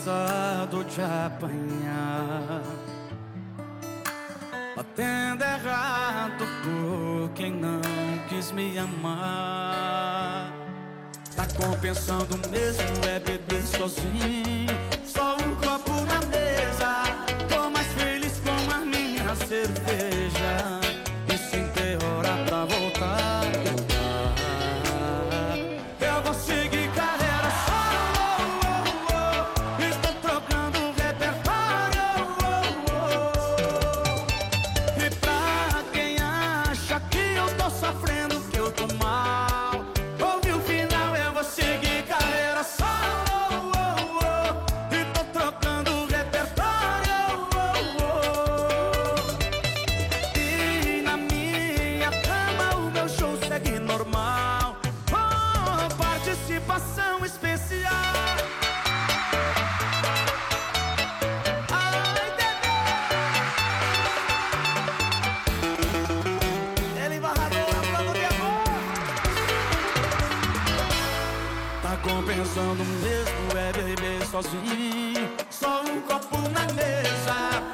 cansado de apanhar, batendo errado por quem não quis me amar. Tá compensando mesmo é beber sozinho, só um copo na mesa. Tô mais feliz com a minha cerveja e sem ter hora pra voltar. Eu vou seguir carreira solo, estou trocando o repertório. E pra quem acha que eu tô sofrendo, que eu tô mal, ouve o final, eu vou seguir carreira solo, e tô trocando o repertório. E na minha cama o meu show segue normal, participação especial. Ai, bebê, ele embarrador, plano de amor. Tá compensando mesmo é beber sozinho, só um copo na mesa.